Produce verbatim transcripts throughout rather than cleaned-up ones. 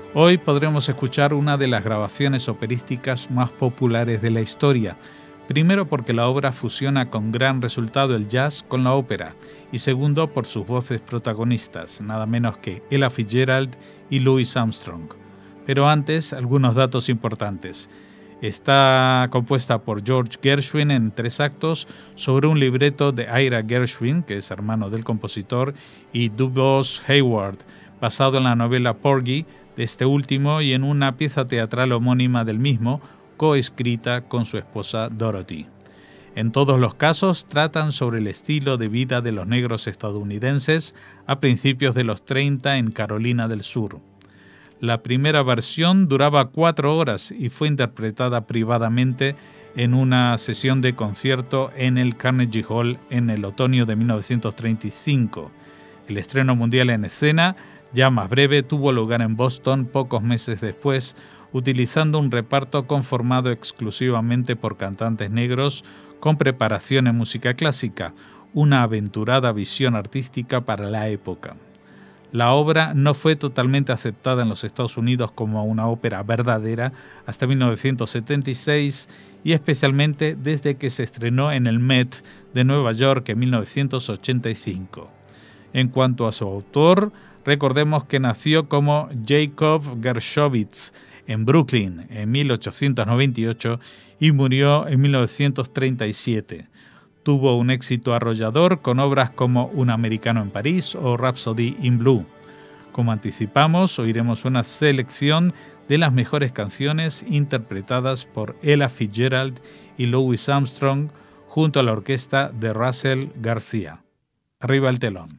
Hoy podremos escuchar una de las grabaciones operísticas más populares de la historia. Primero porque la obra fusiona con gran resultado el jazz con la ópera, y segundo por sus voces protagonistas, nada menos que Ella Fitzgerald y Louis Armstrong. Pero antes, algunos datos importantes. Está compuesta por George Gershwin en tres actos sobre un libreto de Ira Gershwin, que es hermano del compositor, y DuBois Hayward, basado en la novela Porgy de este último y en una pieza teatral homónima del mismo, coescrita con su esposa Dorothy. En todos los casos tratan sobre el estilo de vida de los negros estadounidenses a principios de los treinta en Carolina del Sur. La primera versión duraba cuatro horas y fue interpretada privadamente en una sesión de concierto en el Carnegie Hall en el otoño de mil novecientos treinta y cinco. El estreno mundial en escena, ya más breve, tuvo lugar en Boston pocos meses después, utilizando un reparto conformado exclusivamente por cantantes negros con preparación en música clásica, una aventurada visión artística para la época. La obra no fue totalmente aceptada en los Estados Unidos como una ópera verdadera hasta mil novecientos setenta y seis y especialmente desde que se estrenó en el Met de Nueva York en mil novecientos ochenta y cinco. En cuanto a su autor, recordemos que nació como Jacob Gershowitz en Brooklyn en mil ochocientos noventa y ocho y murió en mil novecientos treinta y siete. Tuvo un éxito arrollador con obras como Un americano en París o Rhapsody in Blue. Como anticipamos, oiremos una selección de las mejores canciones interpretadas por Ella Fitzgerald y Louis Armstrong junto a la orquesta de Russell García. Arriba el telón.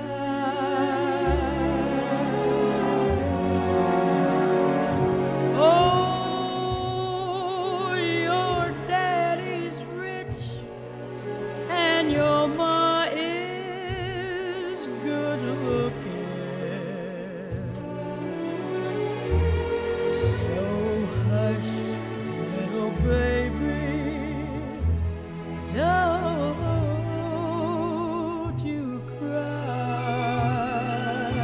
Oh, your daddy's rich and your ma is good looking. So hush, little baby, don't you cry.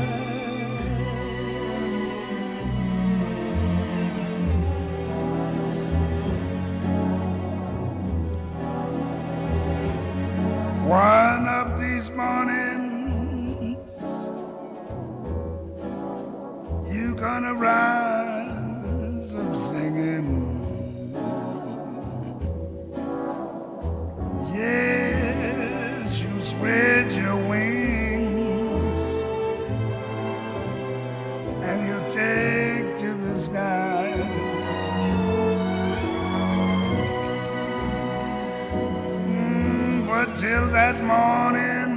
One of these mornings, you gonna rise up singing. Yes, you spread your wings and you take to the sky. Mm, but till that morning,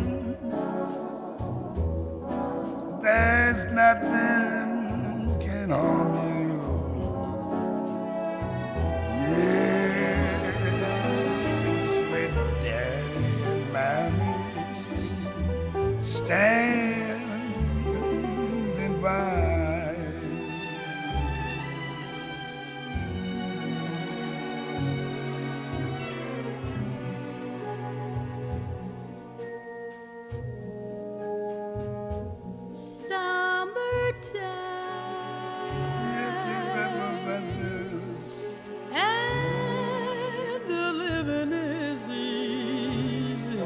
there's nothing can harm you. Yes, with daddy and mommy standing by. Summertime and the living is easy.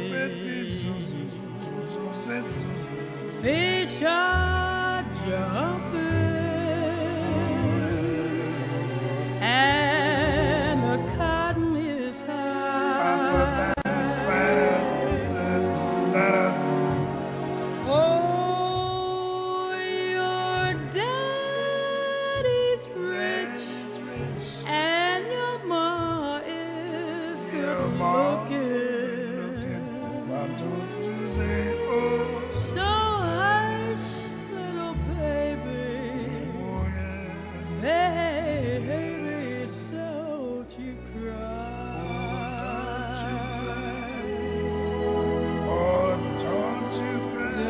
Fish are jumping and the cotton is high. Oh, your daddy's rich and your ma is good looking. So hush, little baby, baby, don't you cry. Oh, don't you cry.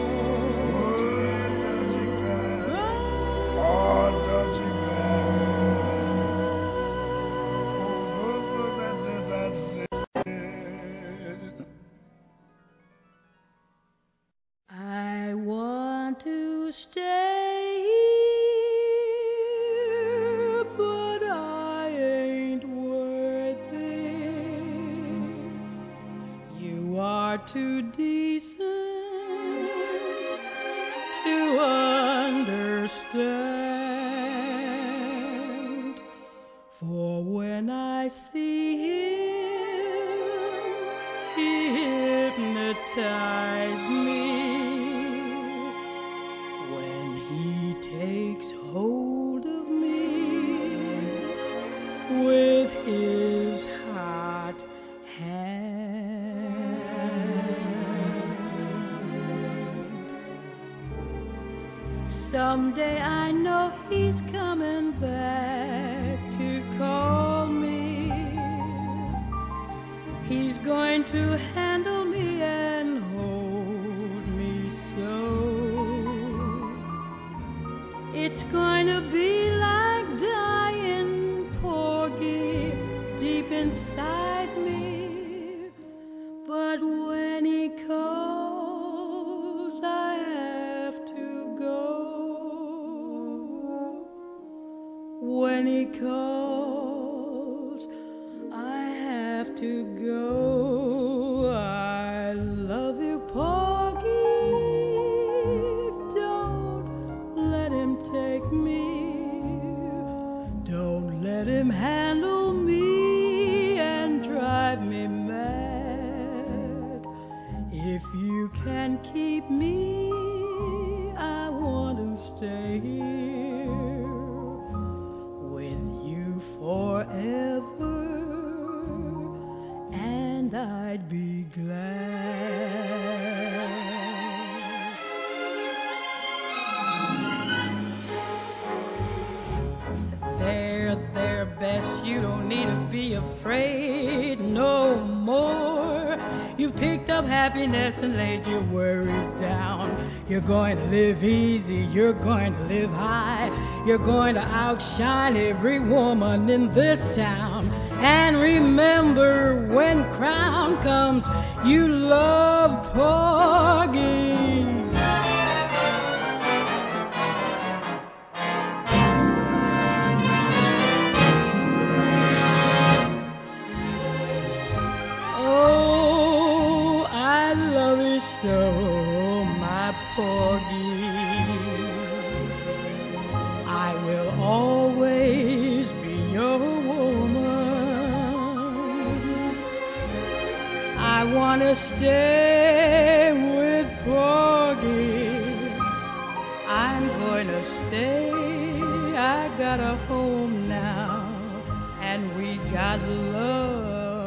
Oh, don't you cry. Oh, go for that as I said. I want to stay here, but I ain't worth it. You are too decent to understand. For when I see him, he hypnotizes me. When he takes hold of me with his hot hand. Someday I know he's coming back to call me. He's going to handle me and hold me so. It's going to be like dying, Porgy, deep inside me. But when he calls, I have to go. When he calls, I have to go. I love you, Porgy. Don't let him take me. Don't let him handle me and drive me mad. If you can keep me, I want to stay here with you forever, and I'd be glad. be afraid no more. You've picked up happiness and laid your worries down. You're going to live easy, you're going to live high. You're going to outshine every woman in this town. And remember, when crown comes, you love Porgy. Oh, I love you so, my Porgy. I will always be your woman. I want to stay with Porgy. I'm going to stay. I got a home now, and we got love.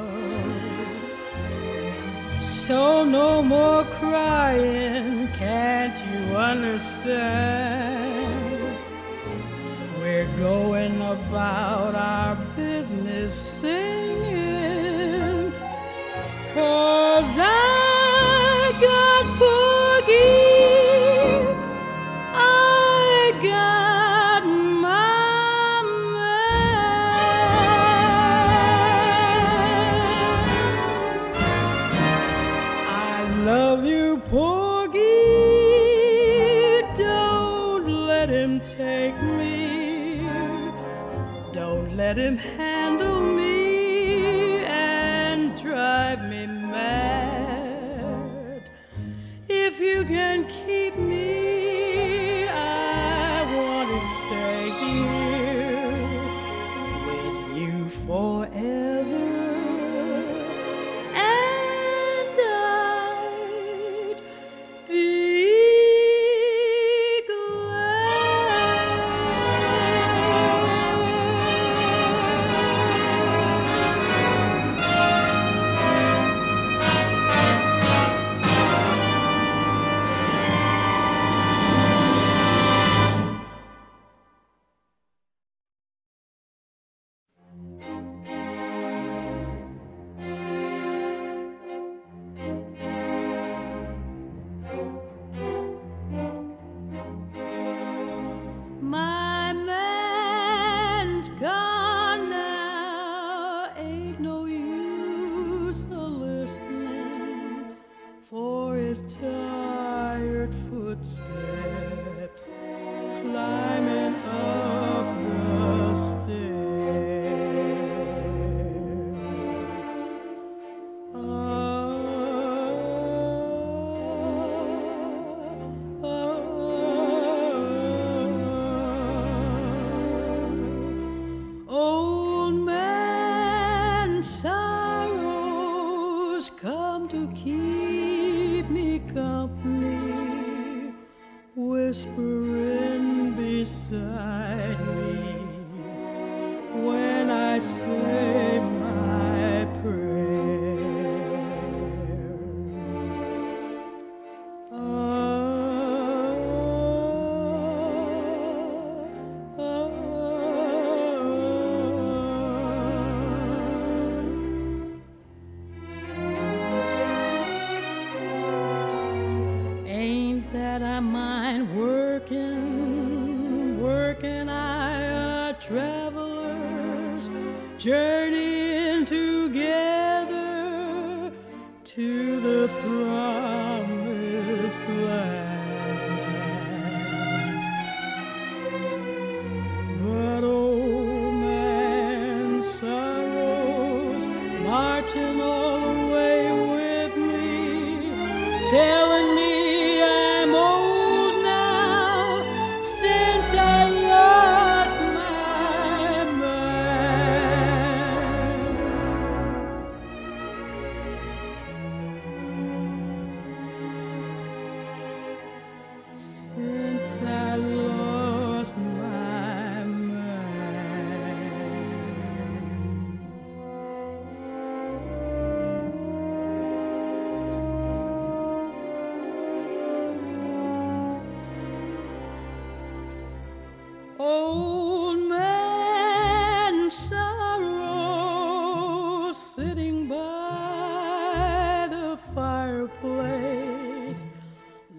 So no more crying, can't you understand? We're going about our business singing, 'cause I got Porgy, I got my man. I love you, Porgy, don't let him take me. Don't let him handle me and drive me mad. If you can keep me, I want to stay here with you forever. And I'd be my man's gone now, ain't no use a listening for his tired footsteps climbing up the stairs. Ah, ah, Old man sorrows come to keep me company, whispering beside me when I say my prayers. Ah, ah, Ain't that I mind working, working I are travelers, journeying together to the promised land. But old man sorrows marching all the way with me, telling me I'm old now since I lost my man. Since I lost my Old man sorrows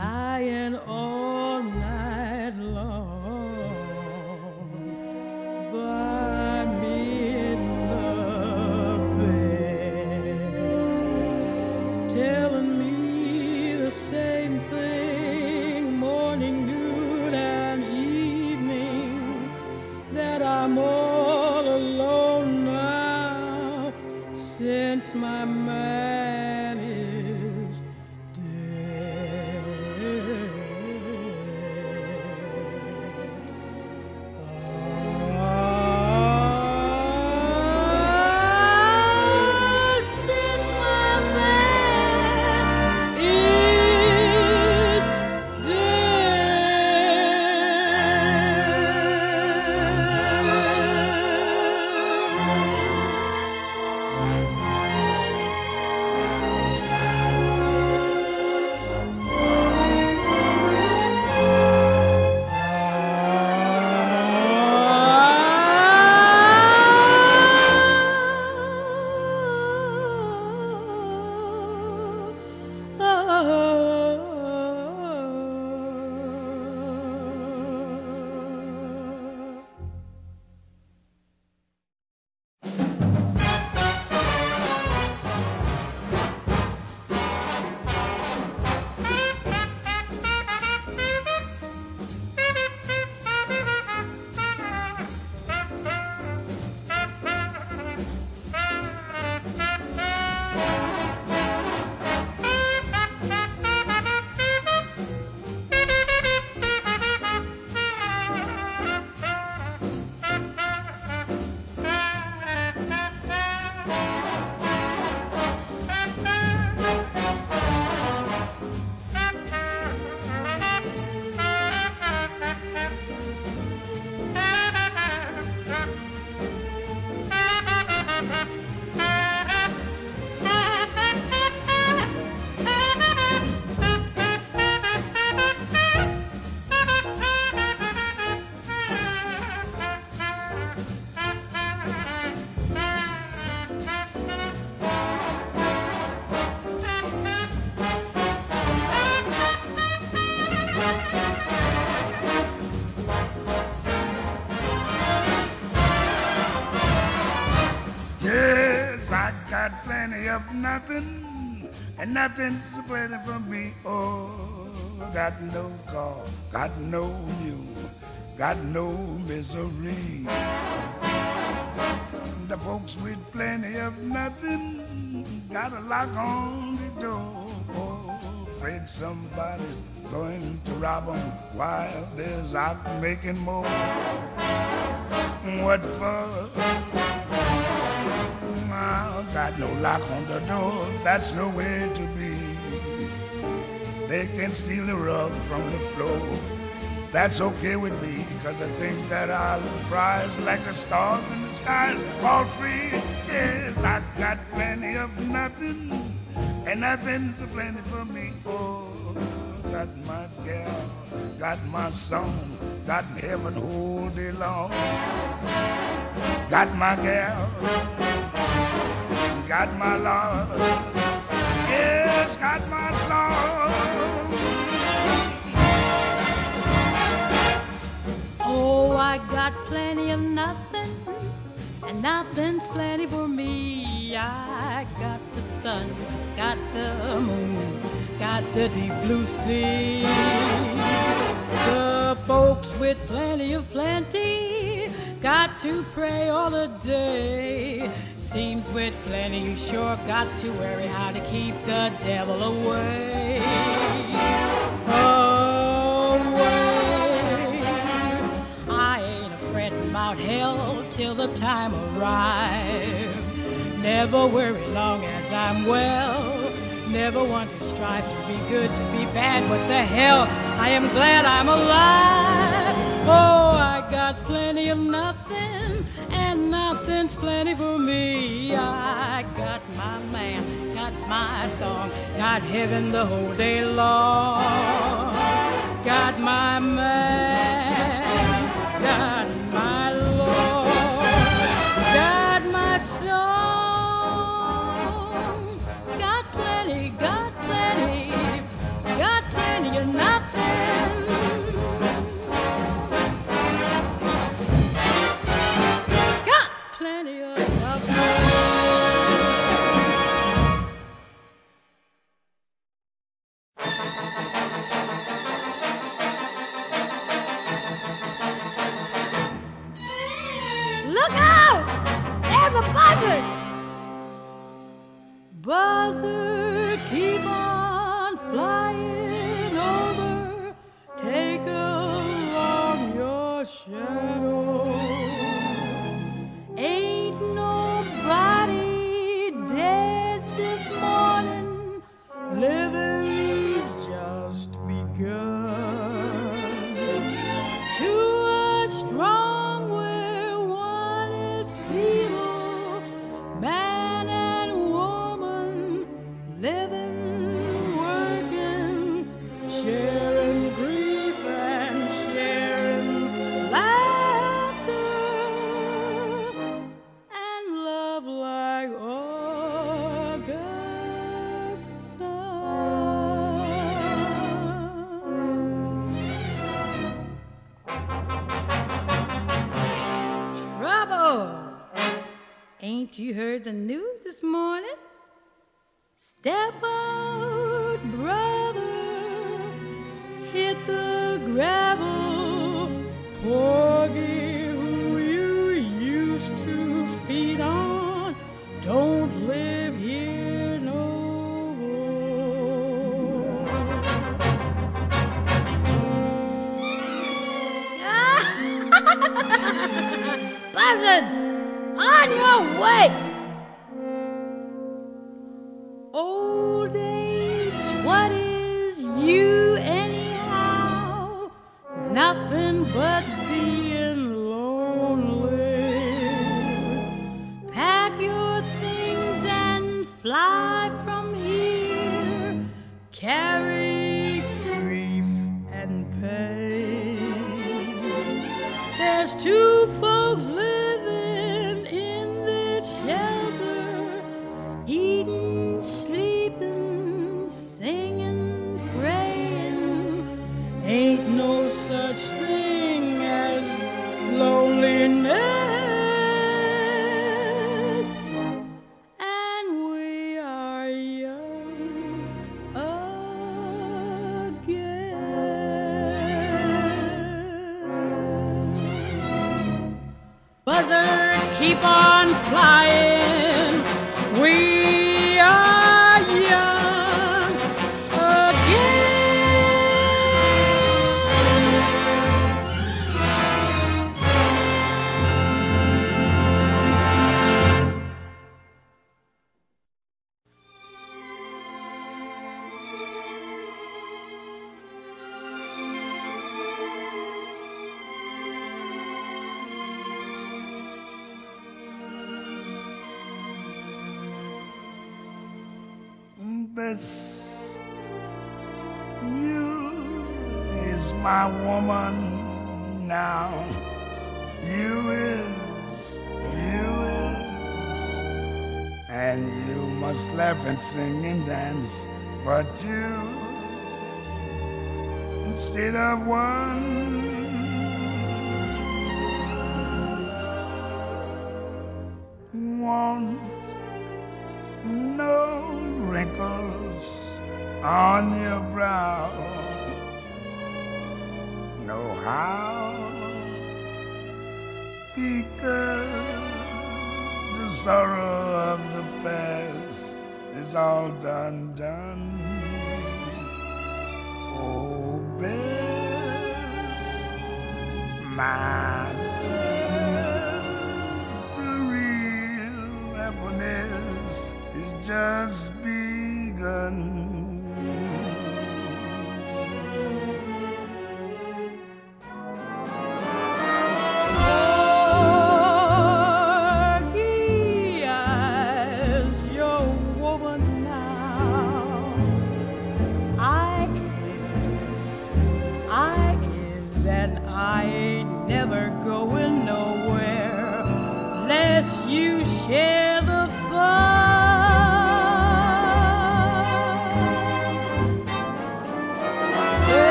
lying all night long by me in the bed, telling me the same thing morning, noon, and evening, that I'm all alone now since my man is of nothing, and nothing's plenty for me. Oh, got no car, got no mule, got no misery. The folks with plenty of nothing got a lock on the door. Oh, afraid somebody's going to rob them while there's out making more. What for? Got no lock on the door, that's no way to be. They can steal the rug from the floor, that's okay with me, cause the things that I'll prize, like the stars in the skies, all free. Yes, I got plenty of nothing, and nothing's a plenty for me. Oh, got my gal, got my song, got heaven all day long. Got my gal, got my love, yes, got my song. Oh, I got plenty of nothing, and nothing's plenty for me. I got the sun, got the moon, got the deep blue sea. The folks with plenty of plenty got to pray all the day. Seems with plenty you sure got to worry how to keep the devil away. Away. I ain't afraid about hell till the time arrives. Never worry long as I'm well. Never want to strive to be good, to be bad. What the hell? I am glad I'm alive. Oh, I got plenty of nothing, and nothing's plenty for me. I got my man, got my song, got heaven the whole day long. Got my man, got my Lord, got my song. Got plenty, got plenty, got plenty of Look out! There's a buzzard! Buzzard, keep on flying over. Take along your shadow. Ain't nobody dead this morning. Living's just begun. Too strong where one is feeble, man and woman living, working, sharing grief and sharing laughter and love like August sun. Trouble! Ain't you heard the news this morning? Step out, brother, hit the gravel. Porgy, who you used to feed on, don't live here no more. Buzzard, on your way. Old age, what is you anyhow? Nothing but being lonely. Pack your things and fly from here. Carry grief and pain. There's two folks living in this shelter, eating, sleeping, singing, praying. Ain't no such thing as loneliness, and we are young again. Buzzard, keep on flying. We are young again. This you is my woman now. You is, you is, and you must laugh and sing and dance for two instead of one. Want no wrinkles on your brow. Know how? Because the sorrow of the past is all done, done. Oh, Bess, my Bess, the real happiness is just begun. Porgy, as your woman now, I is, I is, and I ain't never going nowhere lest you share the fun.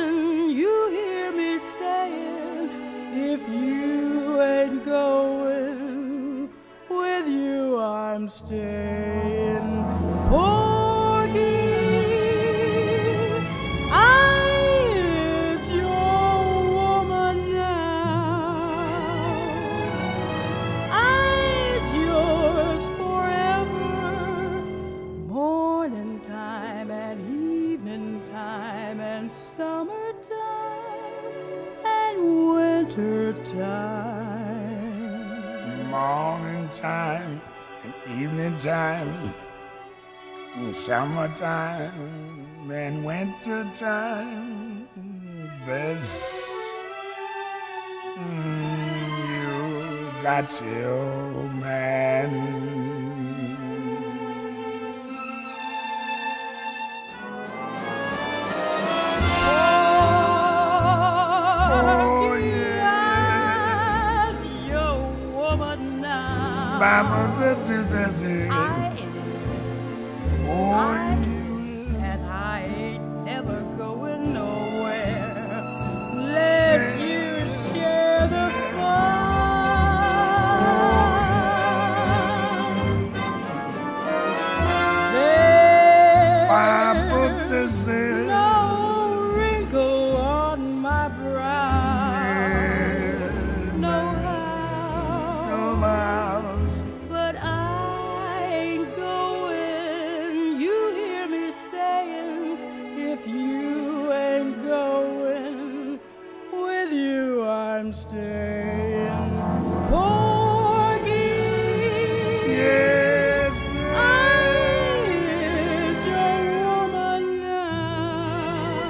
If you ain't going staying. Porgy, I is your woman now. I's yours forever. Morning time and evening time and summertime and winter time. Morning time and evening time and summertime and winter time. This mm, you got your man. Baba, this is. I is. Oh, I is. And I ain't never going nowhere unless you share the fun. There's Baba, this is. no wrinkle on my brow. Yeah, No no miles. But I ain't going. You hear me saying, if you ain't going, with you I'm staying. Porgy, Yes, I is your woman now.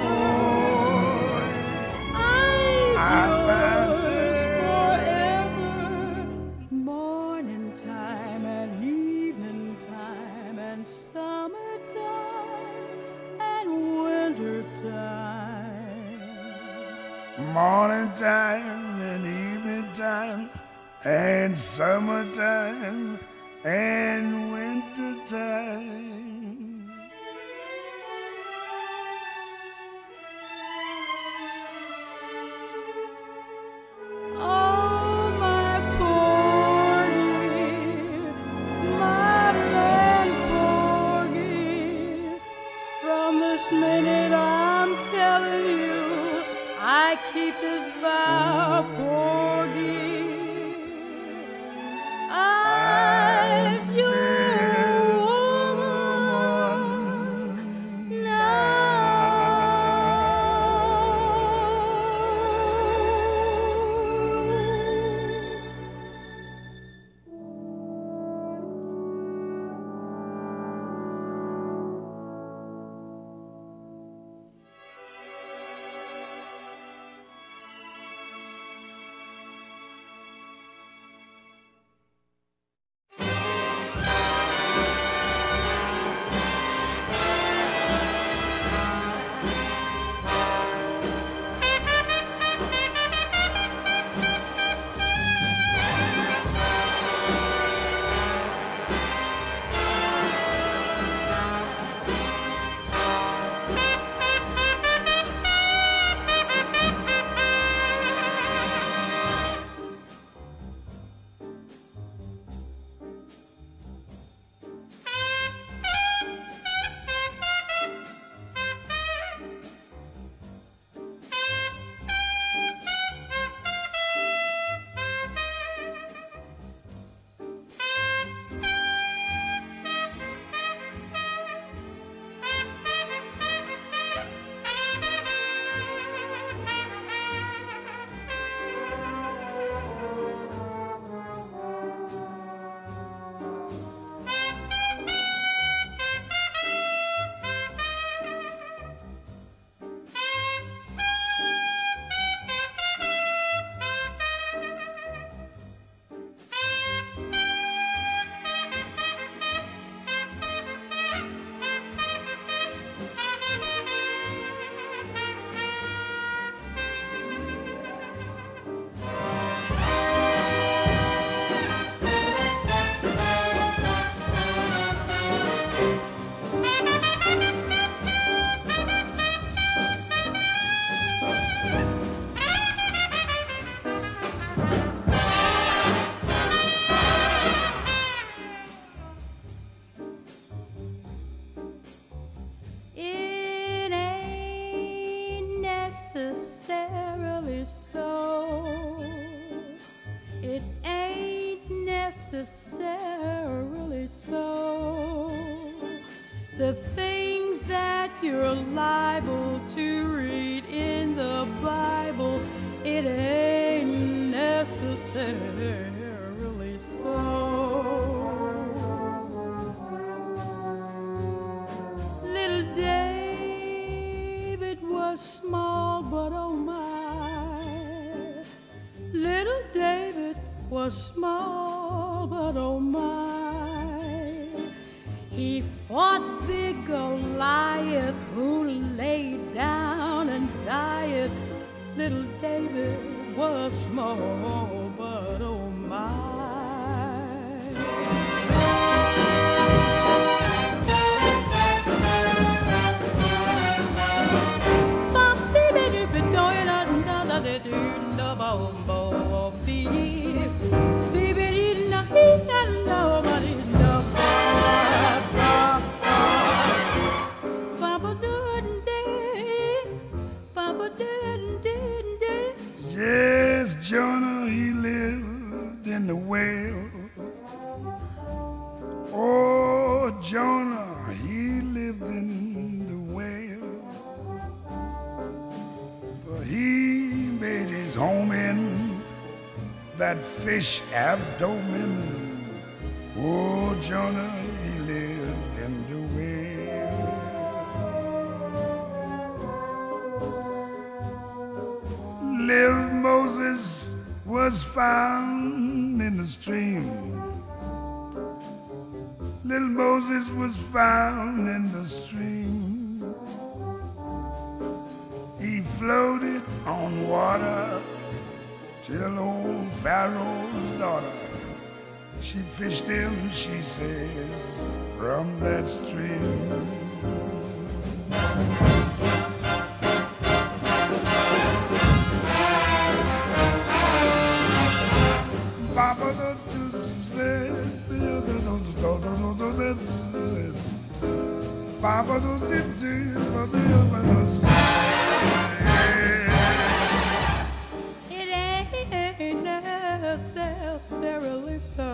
I's yours forever. Morning time and evening time and summertime and winter time. morning time and evening time and summertime and winter time. Oh, my Porgy, my land Porgy, from this minute I'm telling you, I keep this vow, Porgy. I's your woman necessarily so. It ain't necessarily so. The things that you're liable to read in the Bible, it ain't necessarily so. Little David was small, but oh my. Little David was small, but oh my. He fought big Goliath, who lay down and died. Little David was small, but oh my. Yes, Jonah, he lived in the whale. Oh, Jonah, he lived in the whale. For he made his home in that fish abdomen. Oh, Jonah, he lived in the whale. Little Moses was found in the stream. Little Moses was found in the stream. He floated on water till old Pharaoh's daughter, she fished him, she says, from that stream. It ain't necessarily so.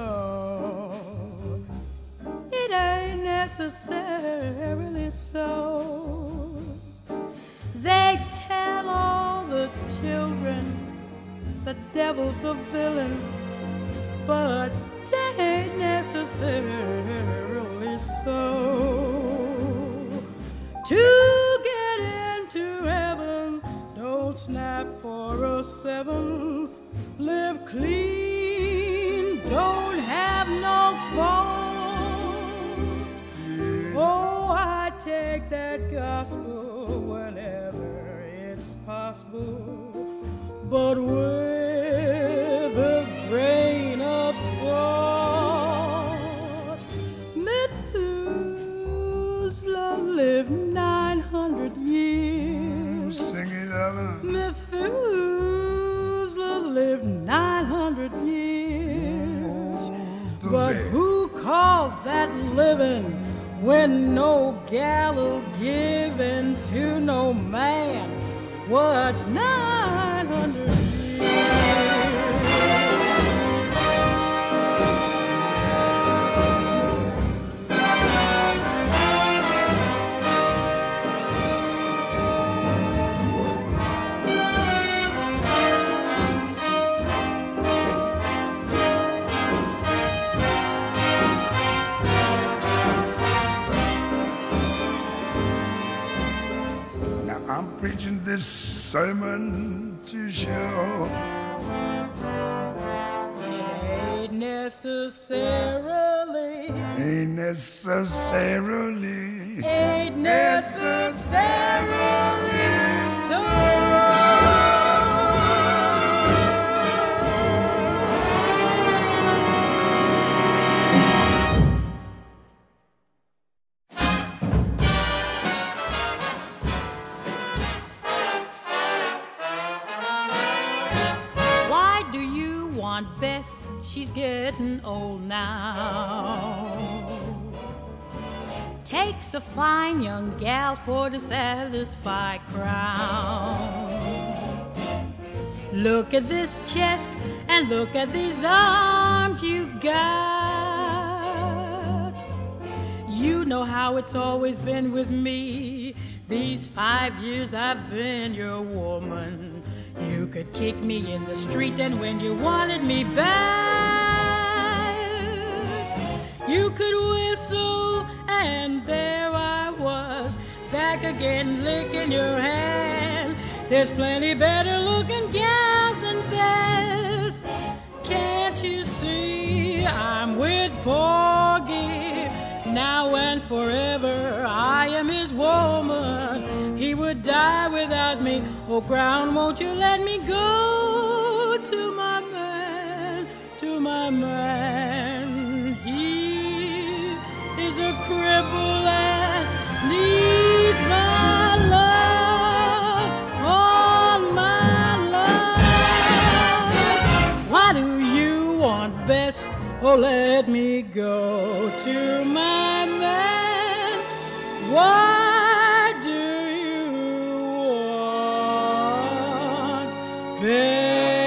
It ain't necessarily so. They tell all the children the devil's a villain, but it ain't necessarily so. To get into heaven, don't snap for a seven. Live clean, don't have no fault. Oh, I take that gospel whenever it's possible, but with a grain of salt. Methuselah lived nine hundred years. Sing it, Ellen. Methuselah lived nine hundred years. But who calls that living when no gallows given to no man? What's nine hundred years? I'm preaching this sermon to show Ain't necessarily, ain't necessarily, ain't necessarily so. Bess, she's getting old now. Takes a fine young gal for to satisfy crown. Look at this chest and look at these arms you got. You know how it's always been with me. These five years I've been your woman. You could kick me in the street, and when you wanted me back, you could whistle, and there I was, back again licking your hand. There's plenty better looking gals than Bess. Can't you see I'm with Porgy? Now and forever I am his woman. He would die without me. Oh, ground, won't you let me go to my man, to my man. He is a cripple and needs my love, all my love. Why do you want Bess? Oh, let me go to my man. Why do you want Bess?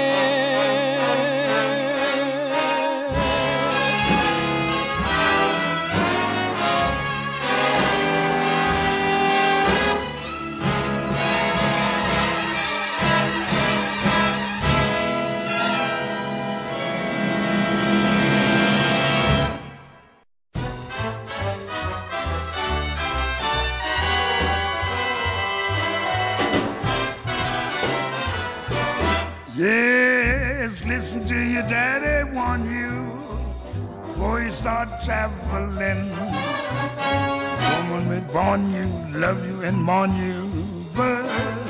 Yes, listen to your daddy warn you before you start traveling. Woman will born you, love you, and mourn you, but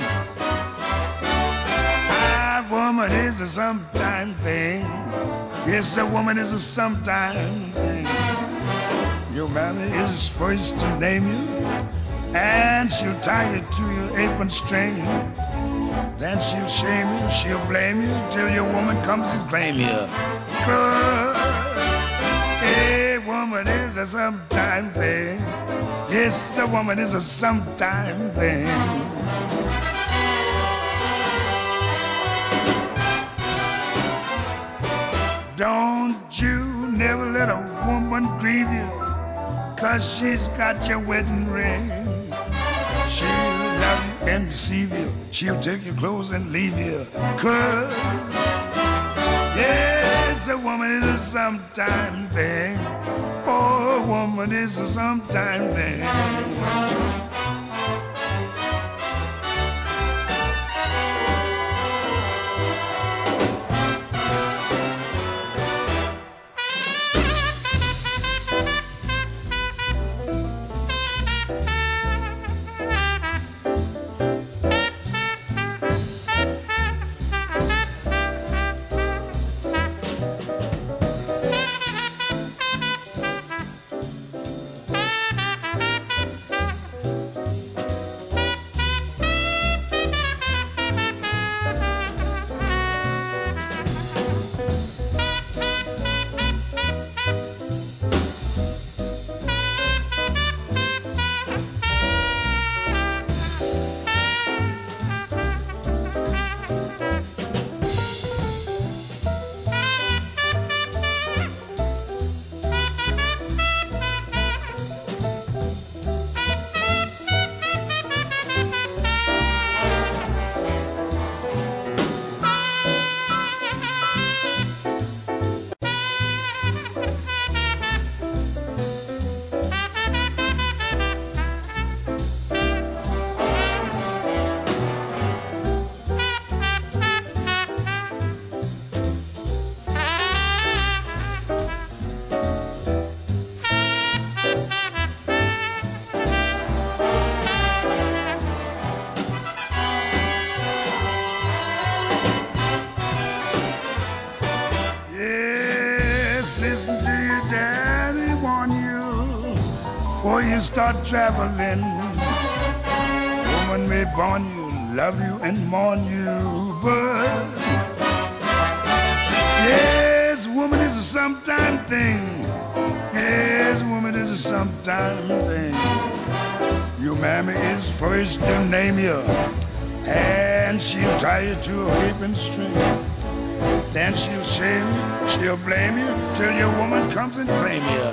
a woman is a sometime thing. Yes, a woman is a sometime thing. Your mammy is first to name you, and she'll tie you to your apron string. Then she'll shame you, she'll blame you till your woman comes and claim you. 'Cause a woman is a sometime thing. Yes, a woman is a sometime thing. Don't you never let a woman grieve you, 'cause she's got your wedding ring. She'll love you and deceive you. She'll take your clothes and leave you. 'Cause, yes, a woman is a sometime thing. Oh, a woman is a sometime thing. Listen to your daddy warn you before you start traveling. Woman may born you, love you, and mourn you, but yes, woman is a sometime thing. Yes, woman is a sometime thing. Your mammy is first to name you, and Then she'll tie you to a whipping string. Then she'll shame you, she'll blame you, till your woman comes and claim you.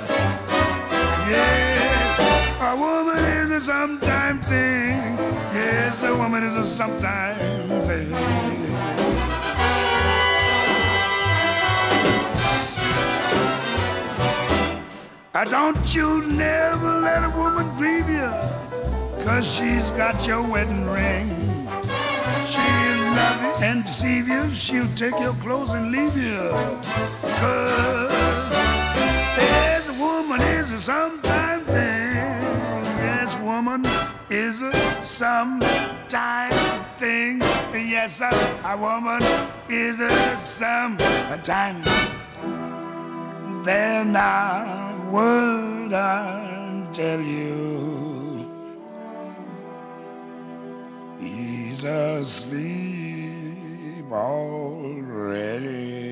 Yes, a woman is a sometime thing. Yes, a woman is a sometime thing. Uh, don't you never let a woman grieve you, 'cause she's got your wedding ring. She'll love you and deceive you, she'll take your clothes and leave you. 'Cause yes, a woman is a sometime thing. Yes, woman is a sometime thing. Yes, a, a woman is a sometime. Then I would I tell you, he's asleep already.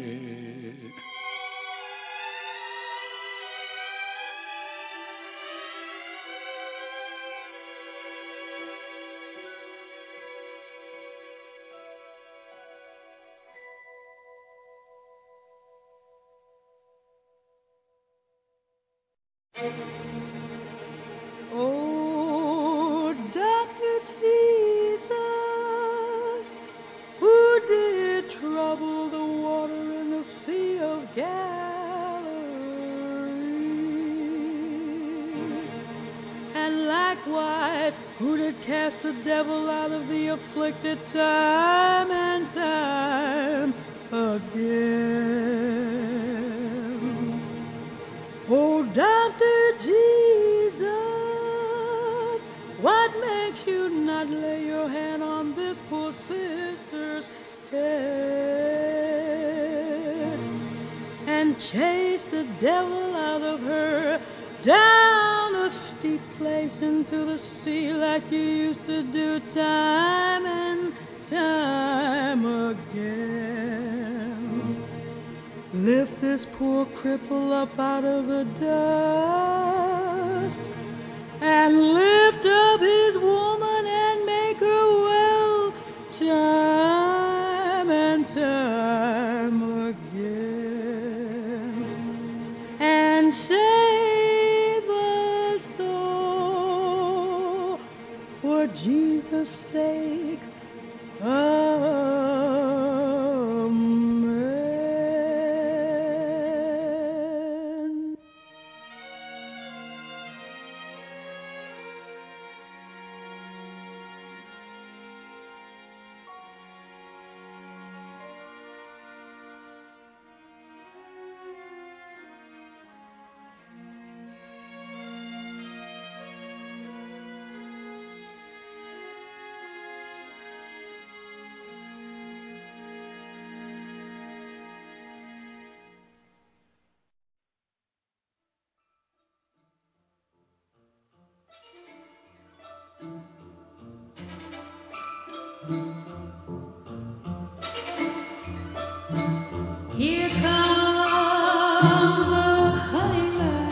Oh, Doctor Jesus, who did trouble the water in the Sea of Galilee? And likewise, who did cast the devil out of the afflicted time and time again? Oh, Doctor Jesus, what makes you not lay your hand on this poor sister's head and chase the devil out of her down a steep place into the sea like you used to do time and time again? Lift this poor cripple up out of the dust and lift up his woman and make her well time and time again, and save us all for Jesus' sake. Amen. Here comes the honeyman.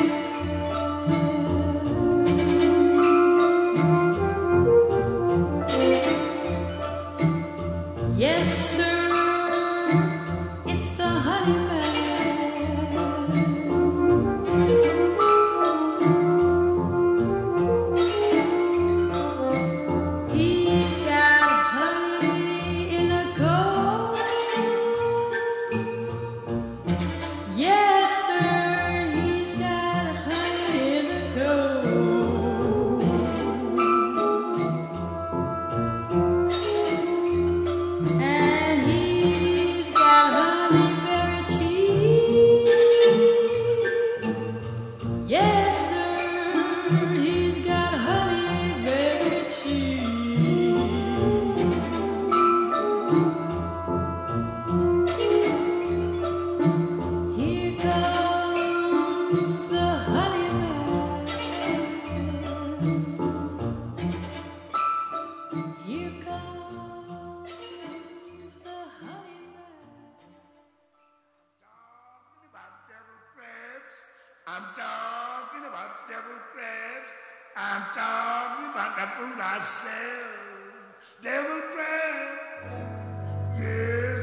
Yes, sir, it's the honeyman. He's got honey in a coat. Yes, sir, he's got honey in a coat. And he's got honey very cheap. Yes, sir, he's got honey very cheap. Here comes the honeyman. Here comes the honeyman. Talking about devil crabs. I'm talking about devil crabs. I'm talking about the food I sell. Devil crabs.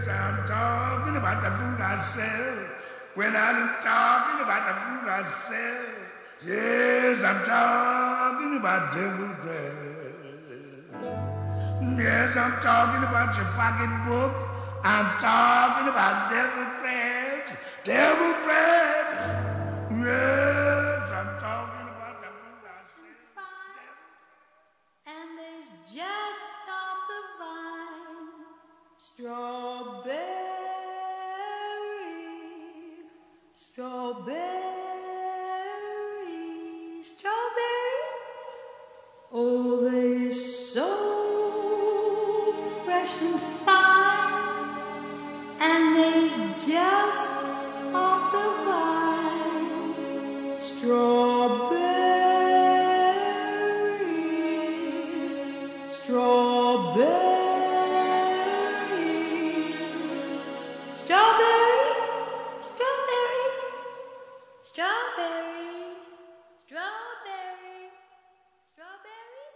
I'm talking about the food I sell. When I'm talking about the food I sell. Yes, I'm talking about devil bread. Yes, I'm talking about your pocketbook. I'm talking about devil bread. Devil bread. Yes, I'm talking about the food I sell. And there's just off the vine strawberry, strawberry, strawberry. Oh, they're so fresh and fine. And there's just off the vine strawberry, strawberry, strawberry, strawberry, strawberries, strawberries, strawberries.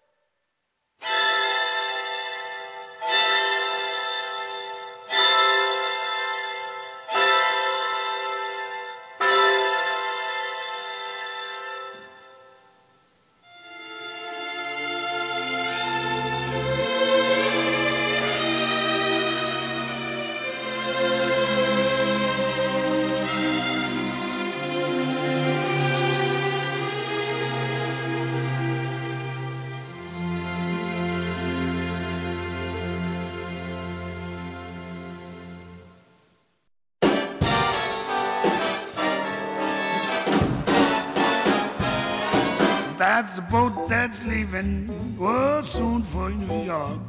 That's the boat that's leaving, oh, soon for New York.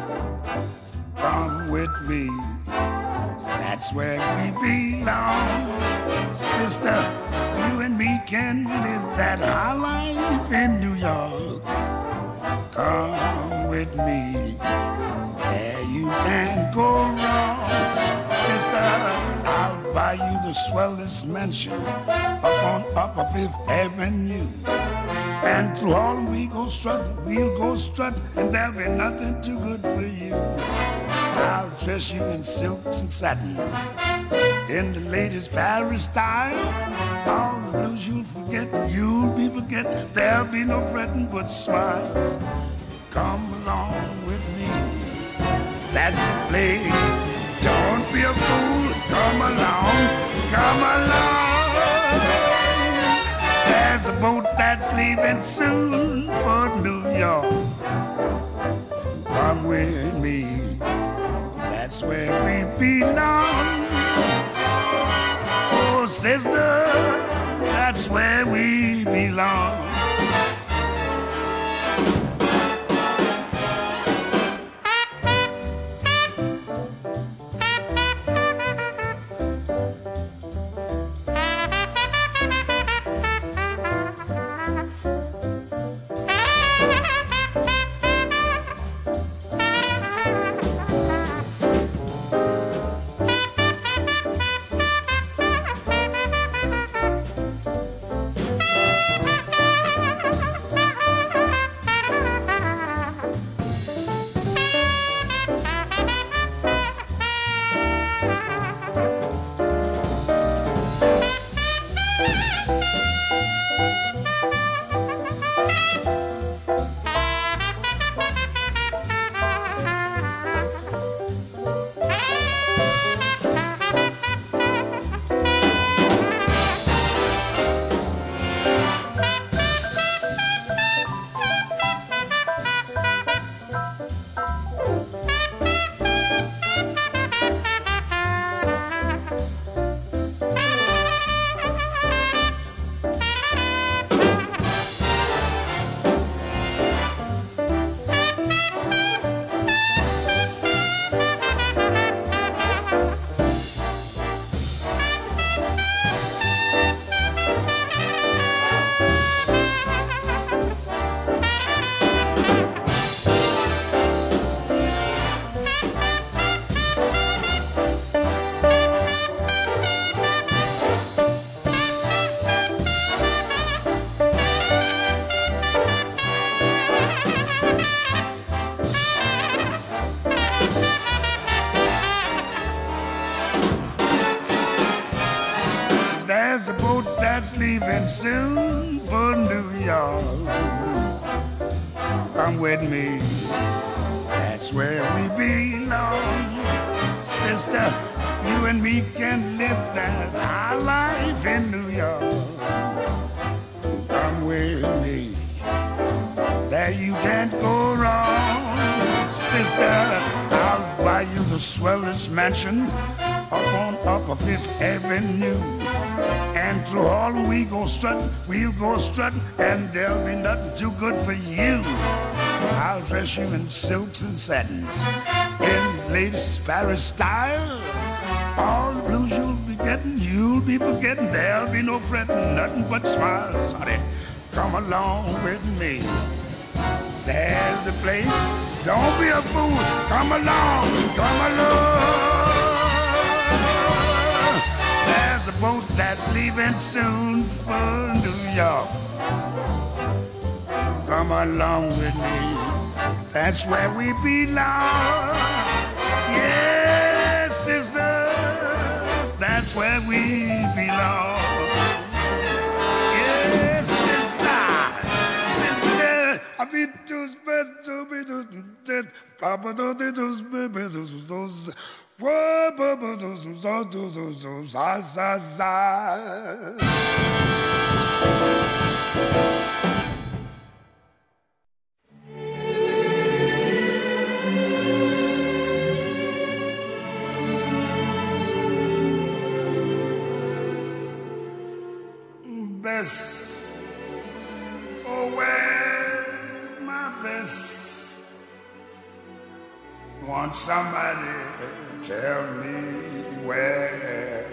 Come with me, that's where we belong. Sister, you and me can live that high life in New York. Come with me, there you can't go wrong. Sister, I'll buy you the swellest mansion up on Upper Fifth Avenue. And through all we go strut, we'll go strut, and there'll be nothing too good for you. I'll dress you in silks and satin, in the latest Paris style. All the blues you'll forget, you'll be forgetting. There'll be no fretting but smiles. Come along with me, that's the place. Don't be a fool, come along, come along. There's a boat that's leaving soon for New York. Come with me, that's where we belong. Oh, sister, that's where we belong. that's leaving soon for New York. Come with me, that's where we belong. Sister, you and me can live that high life in New York. Come with me, there you can't go wrong. Sister, I'll buy you the swellest mansion up on Upper Fifth Avenue. And through all we go strutting, we'll go strutting, and there'll be nothing too good for you. I'll dress you in silks and satins, in latest Paris style. All the blues you'll be getting, you'll be forgetting. There'll be no fretting, nothing but smiles, honey. Come along with me. There's the place. Don't be a fool. Come along, come along. There's the boat that's leaving soon for New York. Come along with me. That's where we belong. Yes, sister, that's where we belong. Yes, sister, sister. I beat those best to be dead. Papa don't do those babies, those. What, Papa, those, those, those, those, za, za, za. Bess, oh, where's my Bess? Want somebody to tell me where?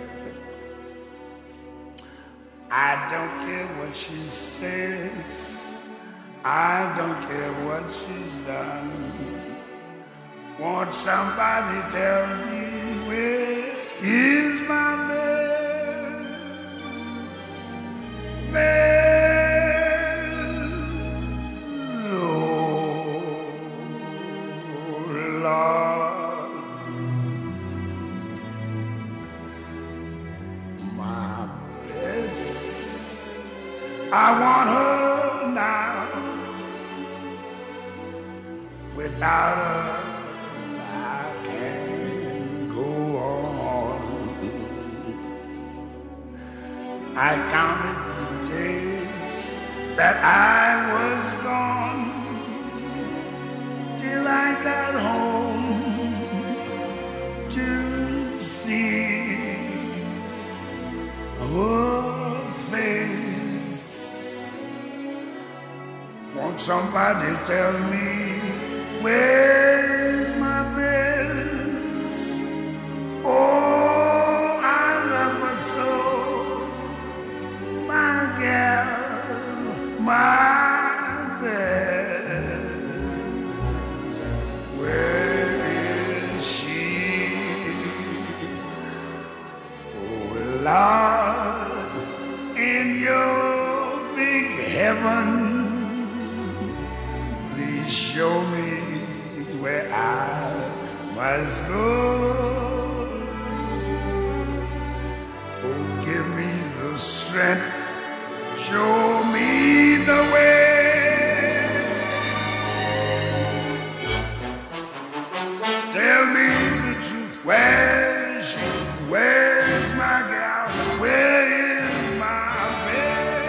I don't care what she says, I don't care what she's done. Want somebody to tell me where is my Bess? I want her now. Without her, I can't go on. I counted the days that I was gone till I got home to see her face. Won't somebody tell me where's my Bess? Oh, I love her so, my gal, my Bess. Where is she? Oh, Lord, in your big heaven, show me where I must go. Oh, give me the strength, show me the way. Tell me the truth, where's she? Where's my gal? Where is my Bess?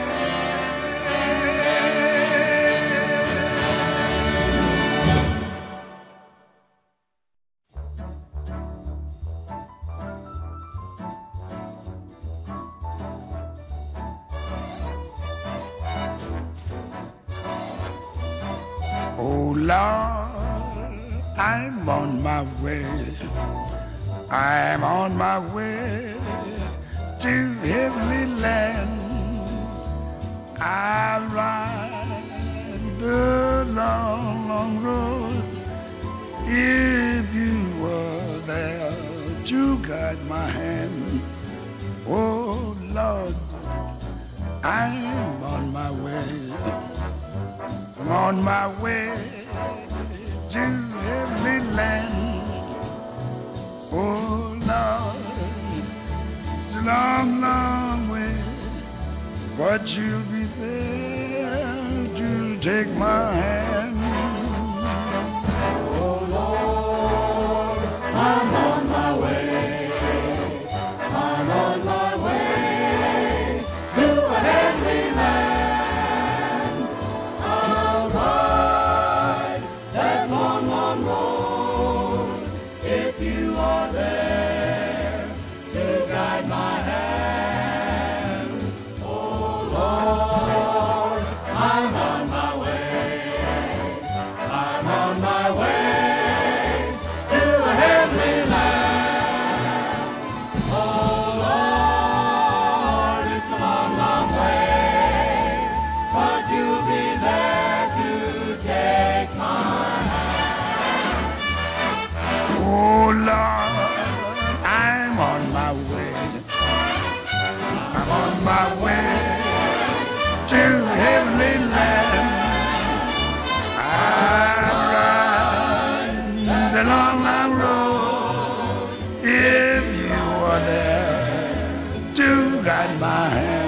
Oh Lord, I'm on my way. I'm on my way to heavenly land. I'll ride the long, long road if you were there to guide my hand. Oh Lord, I'm on my way. I'm on my way to heavenly land. Oh Lord, it's a long, long way. but you'll be there to take my hand. Oh Lord, I'm on my way. I'm on my way to a heavenly land. I'll ride that long, long road if you are there to guide my hand. Oh Lord, I'm on my way. I'm on my way to a heavenly land. Oh Lord, it's a long, long way, but you'll be there to take my hand. Oh Lord, I'm on my way. I'm on my way to heavenly land. I'll ride the long, long road if you are there to guide my hand.